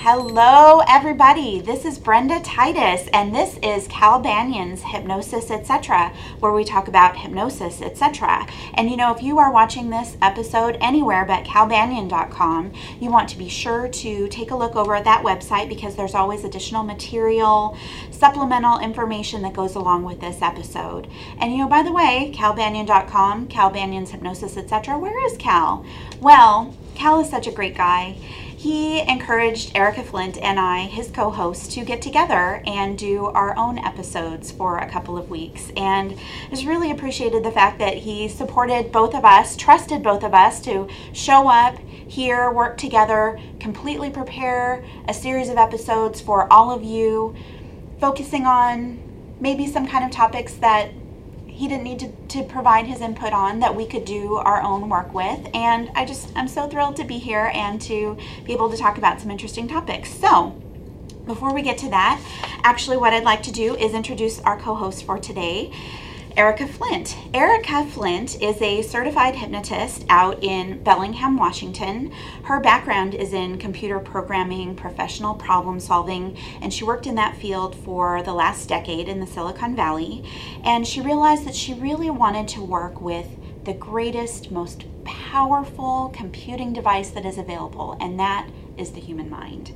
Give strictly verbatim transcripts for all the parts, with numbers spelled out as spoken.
Hello everybody, this is Brenda Titus and this is Cal Banyan's Hypnosis Etc., where we talk about hypnosis, et cetera. And you know, if you are watching this episode anywhere but cal banyan dot com, you want to be sure to take a look over at that website because there's always additional material, supplemental information that goes along with this episode. And you know, by the way, cal banyan dot com, Cal Banyan's Hypnosis Etc., where is Cal? Well, Cal is such a great guy. He encouraged Erica Flint and I, his co-host, to get together and do our own episodes for a couple of weeks. And has really appreciated the fact that he supported both of us, trusted both of us to show up here, work together, completely prepare a series of episodes for all of you, focusing on maybe some kind of topics that he didn't need to, to provide his input on, that we could do our own work with. And I just, I'm so thrilled to be here and to be able to talk about some interesting topics. So before we get to that, actually what I'd like to do is introduce our co-host for today, Erica Flint. Erica Flint is a certified hypnotist out in Bellingham, Washington. Her background is in computer programming, professional problem solving, and she worked in that field for the last decade in the Silicon Valley. And she realized that she really wanted to work with the greatest, most powerful computing device that is available, and that is the human mind.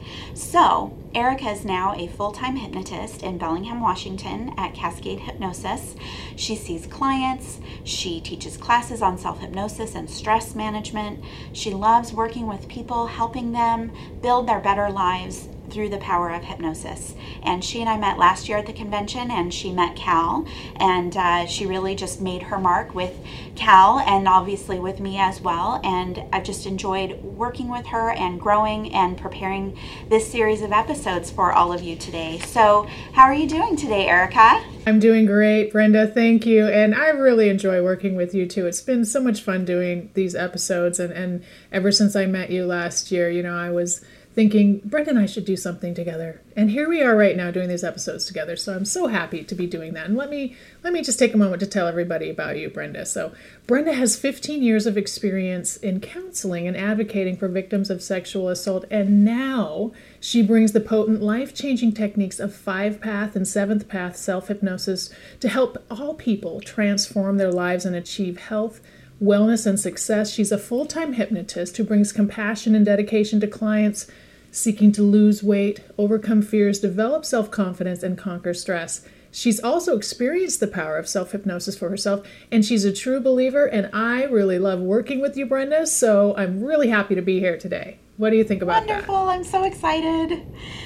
So Erica is now a full-time hypnotist in Bellingham, Washington at Cascade Hypnosis. She sees clients, she teaches classes on self-hypnosis and stress management. She loves working with people, helping them build their better lives through the power of hypnosis. And she and I met last year at the convention, and she met Cal, and uh, she really just made her mark with Cal and obviously with me as well. And I've just enjoyed working with her and growing and preparing this series of episodes for all of you today. So how are you doing today, Erica? I'm doing great, Brenda. Thank you. And I really enjoy working with you too. It's been so much fun doing these episodes. And, and ever since I met you last year, you know, I was thinking Brenda and I should do something together. And here we are right now doing these episodes together. So I'm so happy to be doing that. And let me let me just take a moment to tell everybody about you, Brenda. So Brenda has fifteen years of experience in counseling and advocating for victims of sexual assault. And now she brings the potent, life-changing techniques of five-path and seventh-path self-hypnosis to help all people transform their lives and achieve health, wellness, and success. She's a full-time hypnotist who brings compassion and dedication to clients seeking to lose weight, overcome fears, develop self-confidence, and conquer stress. She's also experienced the power of self-hypnosis for herself, and she's a true believer, and I really love working with you, Brenda, so I'm really happy to be here today. What do you think about Wonderful. that? I'm so excited.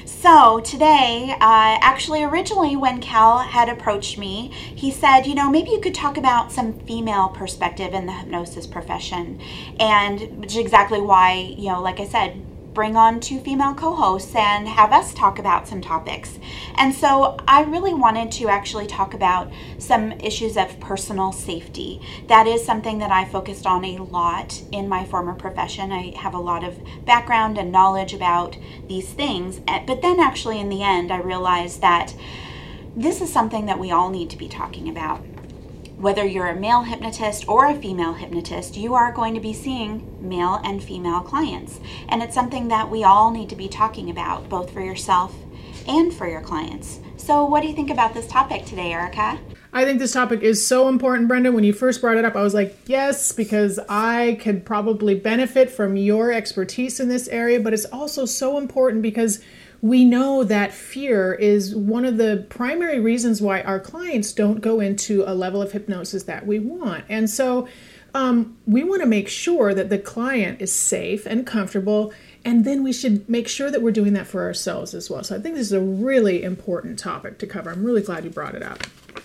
So today, uh, actually originally when Cal had approached me, he said, you know, maybe you could talk about some female perspective in the hypnosis profession. And which is exactly why, you know, like I said, bring on two female co-hosts and have us talk about some topics. And so I really wanted to actually talk about some issues of personal safety. That is something that I focused on a lot in my former profession. I have a lot of background and knowledge about these things. But then actually in the end, I realized that this is something that we all need to be talking about. Whether you're a male hypnotist or a female hypnotist, you are going to be seeing male and female clients. And it's something that we all need to be talking about, both for yourself and for your clients. So what do you think about this topic today, Erica? I think this topic is so important, Brenda. When you first brought it up, I was like, yes, because I could probably benefit from your expertise in this area, but it's also so important because we know that fear is one of the primary reasons why our clients don't go into a level of hypnosis that we want. And so um, we want to make sure that the client is safe and comfortable, and then we should make sure that we're doing that for ourselves as well. So I think this is a really important topic to cover. I'm really glad you brought it up.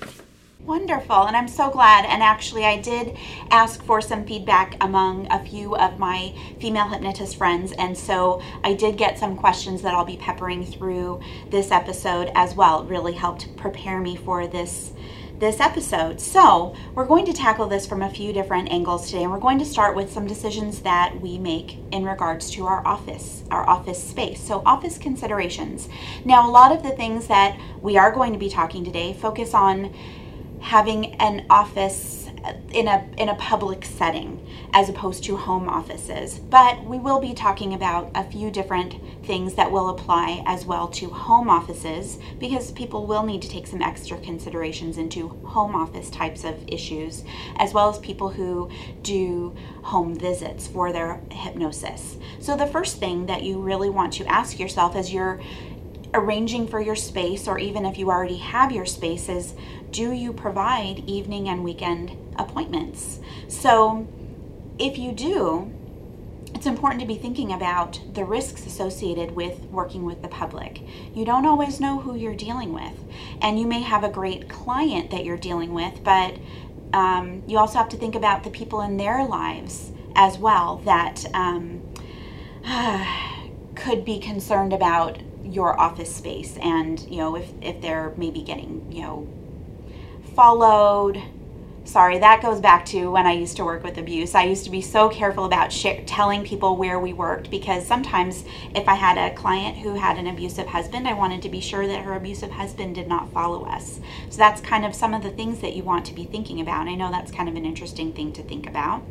Wonderful, and I'm so glad. And actually, I did ask for some feedback among a few of my female hypnotist friends, and so I did get some questions that I'll be peppering through this episode as well. It really helped prepare me for this this episode. So we're going to tackle this from a few different angles today, and we're going to start with some decisions that we make in regards to our office, our office space. So office considerations. Now, a lot of the things that we are going to be talking today focus on having an office in a in a public setting as opposed to home offices. But we will be talking about a few different things that will apply as well to home offices, because people will need to take some extra considerations into home office types of issues, as well as people who do home visits for their hypnosis. So the first thing that you really want to ask yourself as you're arranging for your space, or even if you already have your spaces, do you provide evening and weekend appointments? So if you do, it's important to be thinking about the risks associated with working with the public. You don't always know who you're dealing with, and you may have a great client that you're dealing with, but um, you also have to think about the people in their lives as well that um, could be concerned about your office space, and you know, if if they're maybe getting, you know, followed. Sorry, that goes back to when I used to work with abuse. I used to be so careful about sh- telling people where we worked, because sometimes if I had a client who had an abusive husband, I wanted to be sure that her abusive husband did not follow us. So that's kind of some of the things that you want to be thinking about. I know that's kind of an interesting thing to think about.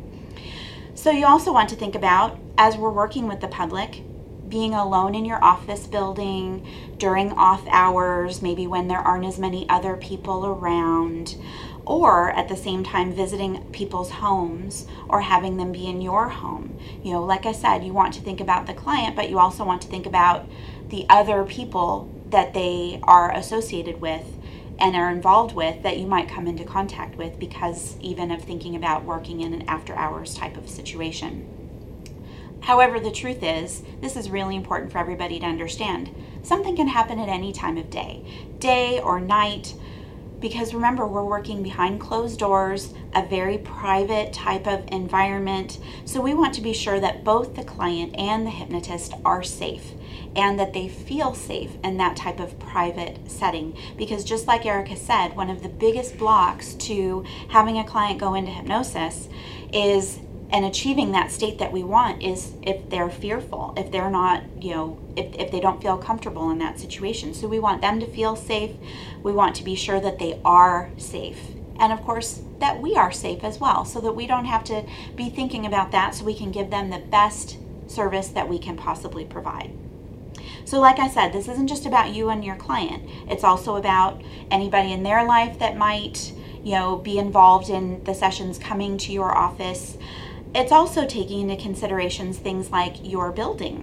So you also want to think about, as we're working with the public, being alone in your office building during off hours, maybe when there aren't as many other people around, or at the same time visiting people's homes or having them be in your home. You know, like I said, you want to think about the client, but you also want to think about the other people that they are associated with and are involved with, that you might come into contact with, because even of thinking about working in an after hours type of situation. However, the truth is, this is really important for everybody to understand. Something can happen at any time of day, day or night, because remember, we're working behind closed doors, a very private type of environment. So we want to be sure that both the client and the hypnotist are safe, and that they feel safe in that type of private setting. Because just like Erica said, one of the biggest blocks to having a client go into hypnosis is, and achieving that state that we want, is if they're fearful, if they're not, you know, if, if they don't feel comfortable in that situation. So we want them to feel safe. We want to be sure that they are safe. And of course, that we are safe as well, so that we don't have to be thinking about that, so we can give them the best service that we can possibly provide. So like I said, this isn't just about you and your client. It's also about anybody in their life that might, you know, be involved in the sessions coming to your office. It's also taking into considerations things like your building,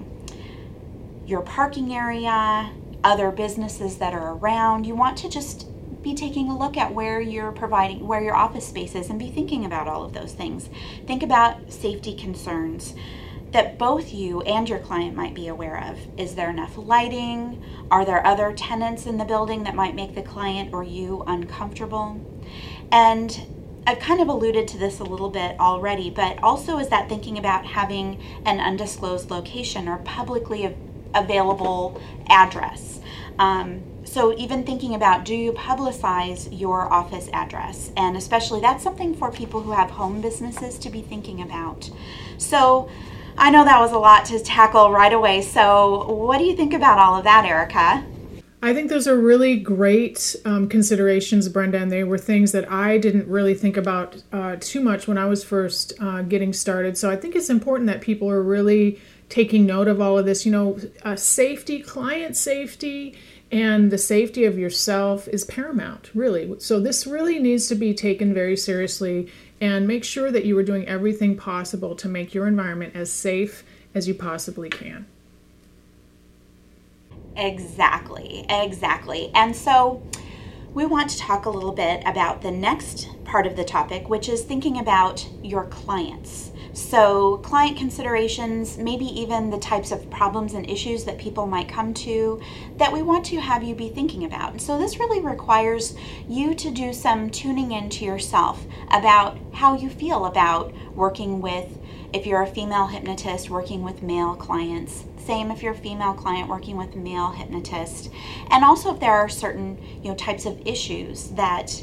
your parking area, other businesses that are around. You want to just be taking a look at where you're providing, where your office space is, and be thinking about all of those things. Think about safety concerns that both you and your client might be aware of. Is there enough lighting? Are there other tenants in the building that might make the client or you uncomfortable? And I've kind of alluded to this a little bit already, but also is that thinking about having an undisclosed location or publicly available address. Um, so even thinking about, do you publicize your office address? And especially that's something for people who have home businesses to be thinking about. So I know that was a lot to tackle right away. So what do you think about all of that, Erica? I think those are really great um, considerations, Brenda, and they were things that I didn't really think about uh, too much when I was first uh, getting started. So I think it's important that people are really taking note of all of this. You know, uh, safety, client safety, and the safety of yourself is paramount, really. So this really needs to be taken very seriously, and make sure that you are doing everything possible to make your environment as safe as you possibly can. Exactly, exactly. And so we want to talk a little bit about the next part of the topic, which is thinking about your clients. So client considerations, maybe even the types of problems and issues that people might come to that we want to have you be thinking about. And so this really requires you to do some tuning into yourself about how you feel about working with, if you're a female hypnotist, working with male clients. Same if you're a female client working with a male hypnotist. And also if there are certain, you know, types of issues that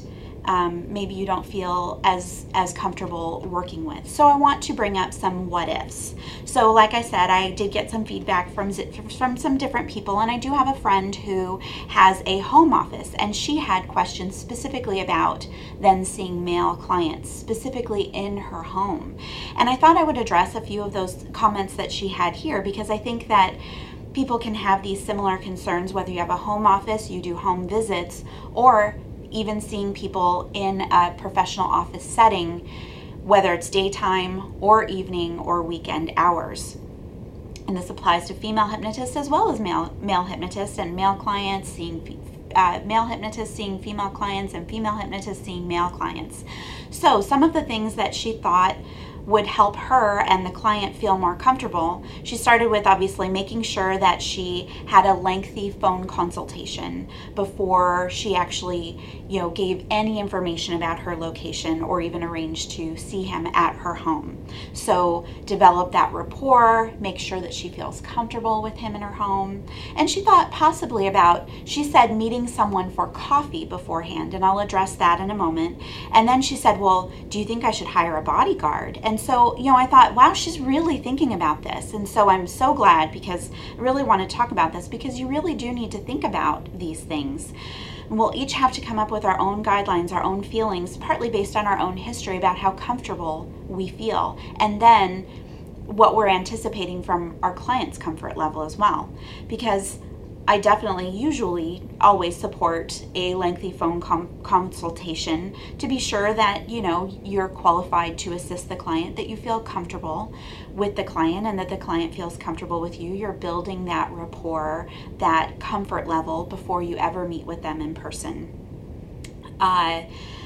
um, maybe you don't feel as as comfortable working with. So I want to bring up some what ifs. So like I said, I did get some feedback from from some different people, and I do have a friend who has a home office, and she had questions specifically about then seeing male clients specifically in her home. And I thought I would address a few of those comments that she had here, because I think that people can have these similar concerns whether you have a home office, you do home visits, or even seeing people in a professional office setting, whether it's daytime or evening or weekend hours. And this applies to female hypnotists as well as male male hypnotists, and male clients seeing uh, male hypnotists seeing female clients, and female hypnotists seeing male clients. So some of the things that she thought would help her and the client feel more comfortable, she started with obviously making sure that she had a lengthy phone consultation before she actually, you know, gave any information about her location or even arranged to see him at her home. So develop that rapport, make sure that she feels comfortable with him in her home. And she thought possibly about, she said, meeting someone for coffee beforehand, and I'll address that in a moment. And then she said, well, do you think I should hire a bodyguard? And so, you know, I thought, wow, she's really thinking about this. And so I'm so glad, because I really want to talk about this, because you really do need to think about these things. And we'll each have to come up with our own guidelines, our own feelings, partly based on our own history about how comfortable we feel, and then what we're anticipating from our client's comfort level as well. Because I definitely usually always support a lengthy phone com- consultation to be sure that, you know, you're qualified to assist the client, that you feel comfortable with the client, and that the client feels comfortable with you. You're building that rapport, that comfort level before you ever meet with them in person. Uh,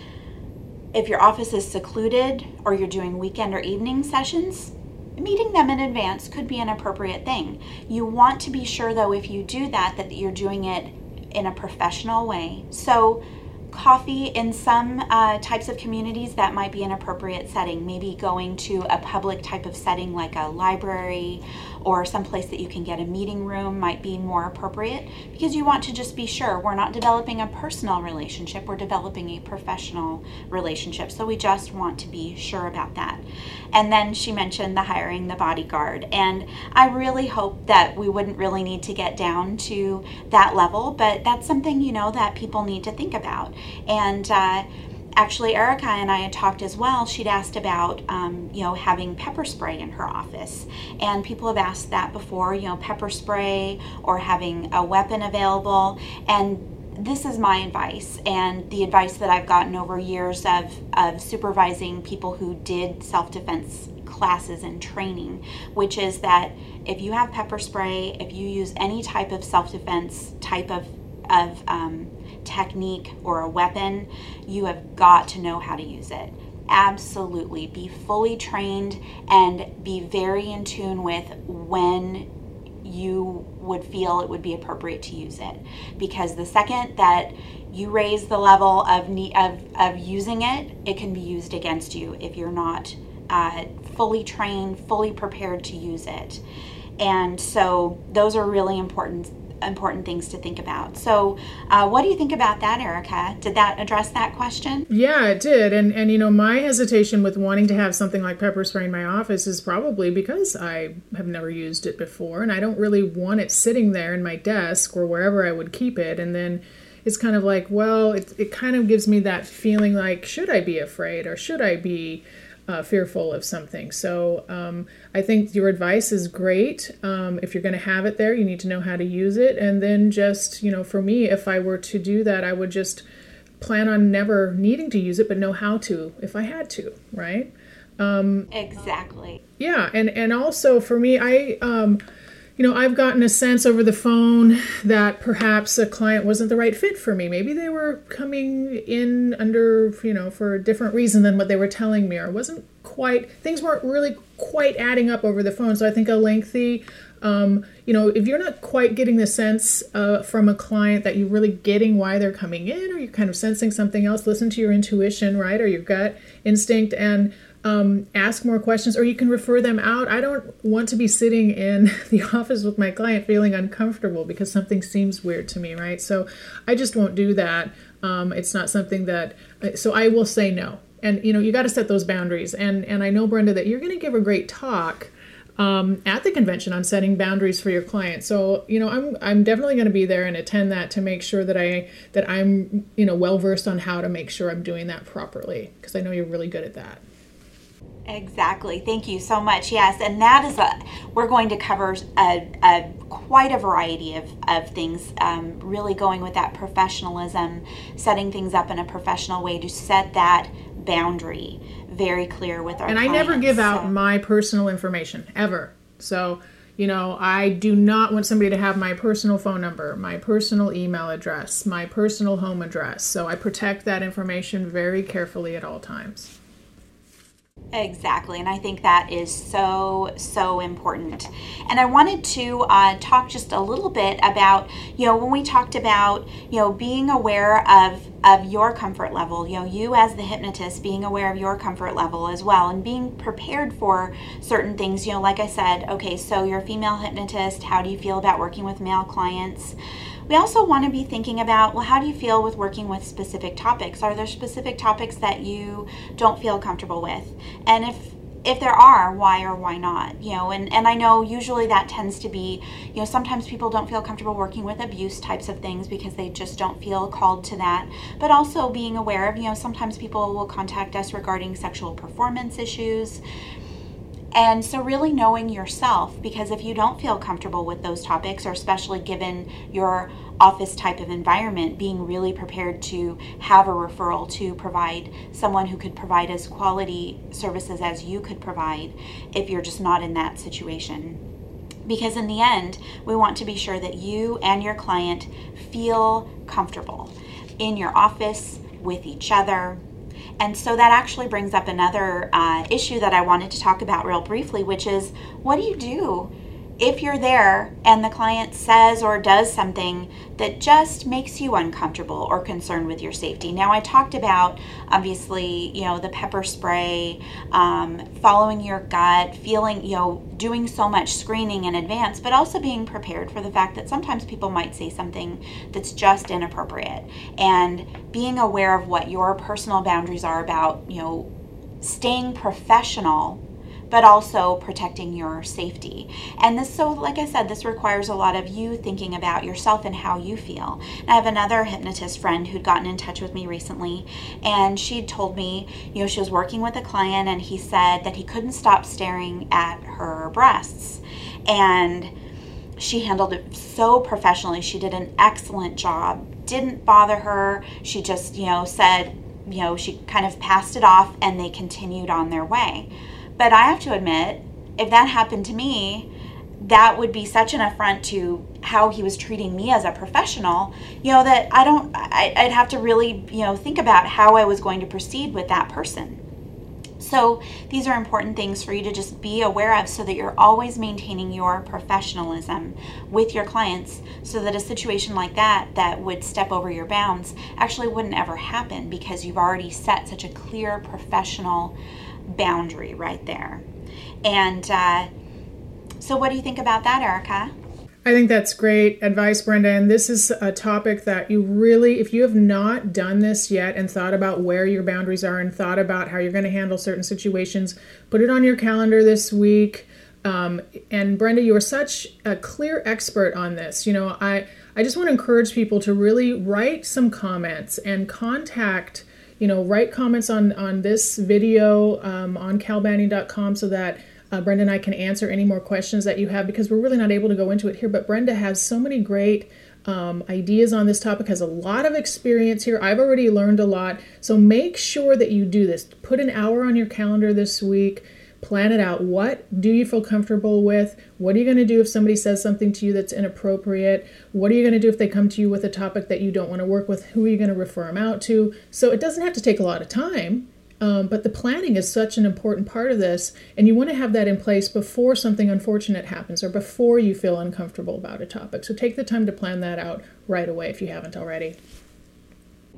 if your office is secluded or you're doing weekend or evening sessions, meeting them in advance could be an appropriate thing. You want to be sure, though, if you do that, that you're doing it in a professional way. So coffee in some uh, types of communities, that might be an appropriate setting. Maybe going to a public type of setting like a library or someplace that you can get a meeting room might be more appropriate, because you want to just be sure we're not developing a personal relationship, we're developing a professional relationship. So we just want to be sure about that. And then she mentioned the hiring the bodyguard, and I really hope that we wouldn't really need to get down to that level, but that's something, you know, that people need to think about. And uh, actually, Erica and I had talked as well. She'd asked about, um, you know, having pepper spray in her office. And people have asked that before, you know, pepper spray or having a weapon available. And this is my advice, and the advice that I've gotten over years of, of supervising people who did self-defense classes and training, which is that if you have pepper spray, if you use any type of self-defense type of, of um, technique or a weapon, you have got to know how to use it. Absolutely. Be fully trained and be very in tune with when you would feel it would be appropriate to use it. Because the second that you raise the level of need, of, of using it, it can be used against you if you're not uh, fully trained, fully prepared to use it. And so those are really important important things to think about. So uh, what do you think about that, Erica? Did that address that question? Yeah, it did. And, and you know, my hesitation with wanting to have something like pepper spray in my office is probably because I have never used it before, and I don't really want it sitting there in my desk or wherever I would keep it. And then it's kind of like, well, it, it kind of gives me that feeling like, should I be afraid, or should I be Uh, fearful of something? So um, I think your advice is great. Um, if you're going to have it there, you need to know how to use it. And then just, you know, for me, if I were to do that, I would just plan on never needing to use it, but know how to if I had to, right? Um, exactly. Yeah. And, and also for me, I, um, you know, I've gotten a sense over the phone that perhaps a client wasn't the right fit for me. Maybe they were coming in under, you know, for a different reason than what they were telling me, or wasn't quite, things weren't really quite adding up over the phone. So I think a lengthy, um, you know, if you're not quite getting the sense uh, from a client that you're really getting why they're coming in, or you're kind of sensing something else, listen to your intuition, right, or your gut instinct, and um, ask more questions, or you can refer them out. I don't want to be sitting in the office with my client feeling uncomfortable because something seems weird to me, right? So I just won't do that. Um, it's not something that, so I will say no. And, you know, you got to set those boundaries. And, and I know, Brenda, that you're going to give a great talk Um, at the convention on setting boundaries for your clients. So, you know, I'm I'm definitely going to be there and attend that to make sure that I that I'm, you know, well versed on how to make sure I'm doing that properly, because I know you're really good at that. Exactly. Thank you so much. Yes, and that is a we're going to cover a, a quite a variety of of things. Um, really going with that professionalism, setting things up in a professional way to set that boundary very clear with our and clients. I never give out so. my personal information ever. So, you know, I do not want somebody to have my personal phone number, my personal email address, my personal home address. So I protect that information very carefully at all times. Exactly, and I think that is so, so important. And I wanted to uh, talk just a little bit about, you know, when we talked about, you know, being aware of, of your comfort level, you know, you as the hypnotist being aware of your comfort level as well, and being prepared for certain things, you know, like I said, okay, so you're a female hypnotist, how do you feel about working with male clients? We also want to be thinking about, well, how do you feel with working with specific topics? Are there specific topics that you don't feel comfortable with? And if if there are, why or why not? You know, and, and I know usually that tends to be, you know, sometimes people don't feel comfortable working with abuse types of things because they just don't feel called to that. But also being aware of, you know, sometimes people will contact us regarding sexual performance issues. And so really knowing yourself, because if you don't feel comfortable with those topics, or especially given your office type of environment, being really prepared to have a referral to provide someone who could provide as quality services as you could provide if you're just not in that situation. Because in the end, we want to be sure that you and your client feel comfortable in your office with each other. And so that actually brings up another uh, issue that I wanted to talk about real briefly, which is, what do you do if you're there and the client says or does something that just makes you uncomfortable or concerned with your safety? Now, I talked about, obviously, you know, the pepper spray, um, following your gut, feeling, you know, doing so much screening in advance, but also being prepared for the fact that sometimes people might say something that's just inappropriate, and being aware of what your personal boundaries are about, you know, staying professional but also protecting your safety. And this, so like I said, this requires a lot of you thinking about yourself and how you feel. And I have another hypnotist friend who'd gotten in touch with me recently, and she told me, you know, she was working with a client and he said that he couldn't stop staring at her breasts. And she handled it so professionally. She did an excellent job. Didn't bother her. She just, you know, said, you know, she kind of passed it off and they continued on their way. But I have to admit, if that happened to me, that would be such an affront to how he was treating me as a professional, you know, that I don't, I, I'd have to really, you know, think about how I was going to proceed with that person. So these are important things for you to just be aware of, so that you're always maintaining your professionalism with your clients, so that a situation like that that would step over your bounds actually wouldn't ever happen, because you've already set such a clear professional boundary right there. And uh, so what do you think about that, Erica? I think that's great advice, Brenda. And this is a topic that you really, if you have not done this yet and thought about where your boundaries are and thought about how you're going to handle certain situations, put it on your calendar this week. Um, and Brenda, you are such a clear expert on this. You know, I, I just want to encourage people to really write some comments and contact, you know, write comments on, on this video um, on cal banyan dot com, so that uh, Brenda and I can answer any more questions that you have, because we're really not able to go into it here. But Brenda has so many great um, ideas on this topic, has a lot of experience here. I've already learned a lot. So make sure that you do this. Put an hour on your calendar this week. Plan it out. What do you feel comfortable with? What are you going to do if somebody says something to you that's inappropriate? What are you going to do if they come to you with a topic that you don't want to work with? Who are you going to refer them out to? So it doesn't have to take a lot of time, um, but the planning is such an important part of this, and you want to have that in place before something unfortunate happens or before you feel uncomfortable about a topic. So take the time to plan that out right away if you haven't already.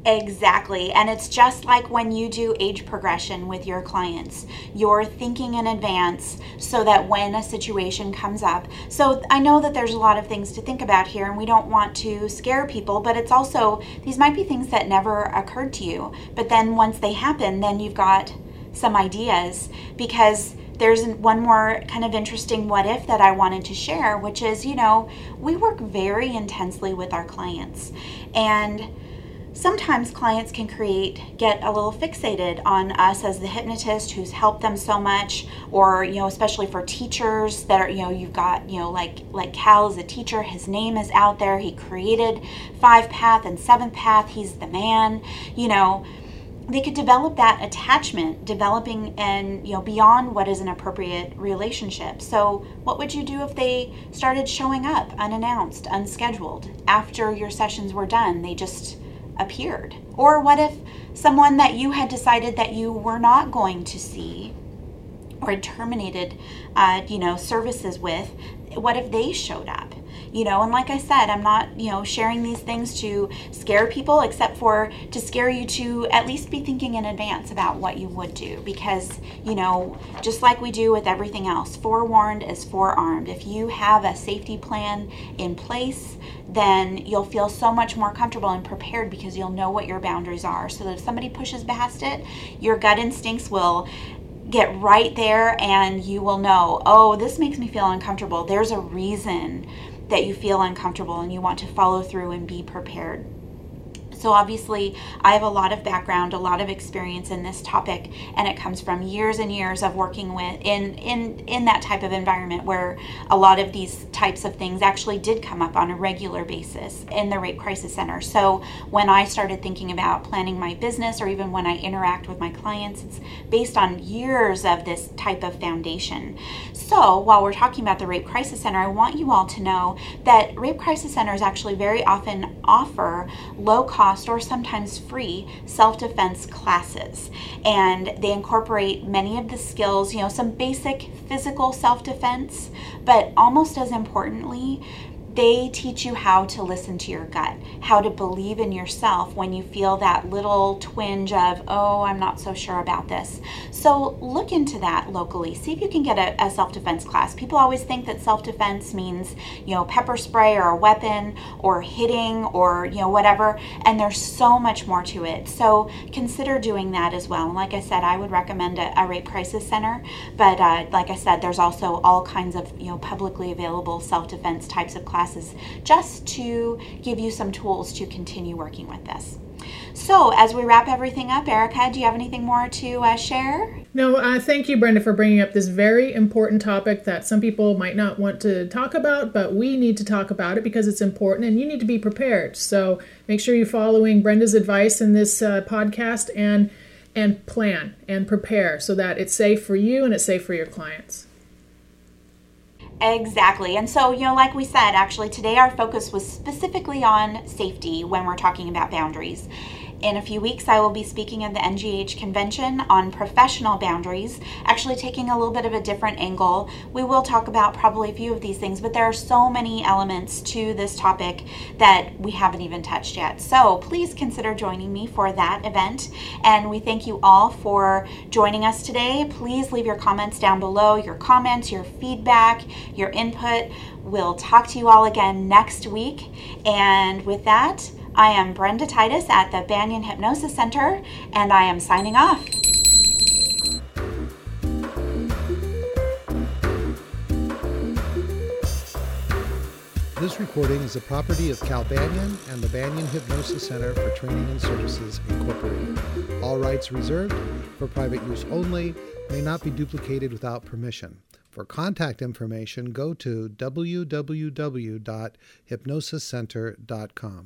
Exactly. And it's just like when you do age progression with your clients. You're thinking in advance so that when a situation comes up. So I know that there's a lot of things to think about here, and we don't want to scare people, but it's also, these might be things that never occurred to you. But then once they happen, then you've got some ideas, because there's one more kind of interesting what if that I wanted to share, which is, you know, we work very intensely with our clients, and sometimes clients can create, get a little fixated on us as the hypnotist who's helped them so much, or, you know, especially for teachers that are, you know, you've got, you know, like, like Cal is a teacher, his name is out there, he created Five Path and Seventh Path, he's the man, you know, they could develop that attachment, developing and, you know, beyond what is an appropriate relationship. So what would you do if they started showing up unannounced, unscheduled, after your sessions were done? They just appeared. Or what if someone that you had decided that you were not going to see or had terminated, uh, you know, services with, what if they showed up? You know, and like I said, I'm not, you know, sharing these things to scare people, except for to scare you to at least be thinking in advance about what you would do. Because, you know, just like we do with everything else, forewarned is forearmed. If you have a safety plan in place, then you'll feel so much more comfortable and prepared, because you'll know what your boundaries are. So that if somebody pushes past it, your gut instincts will get right there, and you will know, oh, this makes me feel uncomfortable. There's a reason that you feel uncomfortable, and you want to follow through and be prepared. So obviously, I have a lot of background, a lot of experience in this topic, and it comes from years and years of working with in in in that type of environment where a lot of these types of things actually did come up on a regular basis in the Rape Crisis Center. So when I started thinking about planning my business, or even when I interact with my clients, it's based on years of this type of foundation. So while we're talking about the Rape Crisis Center, I want you all to know that Rape Crisis Centers actually very often offer low-cost or sometimes free self-defense classes, and they incorporate many of the skills, you know, some basic physical self-defense, but almost as importantly, they teach you how to listen to your gut, how to believe in yourself when you feel that little twinge of, oh, I'm not so sure about this. So look into that locally. See if you can get a, a self-defense class. People always think that self-defense means, you know, pepper spray or a weapon or hitting or, you know, whatever. And there's so much more to it. So consider doing that as well. And like I said, I would recommend a, a Rape Crisis Center. But uh, like I said, there's also all kinds of, you know, publicly available self-defense types of classes, just to give you some tools to continue working with this. So as we wrap everything up, Erica, do you have anything more to uh, share? No, uh, thank you, Brenda, for bringing up this very important topic that some people might not want to talk about, but we need to talk about it because it's important and you need to be prepared. So make sure you're following Brenda's advice in this uh, podcast and and plan and prepare so that it's safe for you and it's safe for your clients. Exactly. And so, you know, like we said, actually today our focus was specifically on safety when we're talking about boundaries. In a few weeks, I will be speaking at the N G H convention on professional boundaries, actually taking a little bit of a different angle. We will talk about probably a few of these things, but there are so many elements to this topic that we haven't even touched yet. So please consider joining me for that event. And we thank you all for joining us today. Please leave your comments down below, your comments, your feedback, your input. We'll talk to you all again next week. And with that, I am Brenda Titus at the Banyan Hypnosis Center, and I am signing off. This recording is the property of Cal Banyan and the Banyan Hypnosis Center for Training and Services, Incorporated. All rights reserved, for private use only, may not be duplicated without permission. For contact information, go to w w w dot hypnosis center dot com.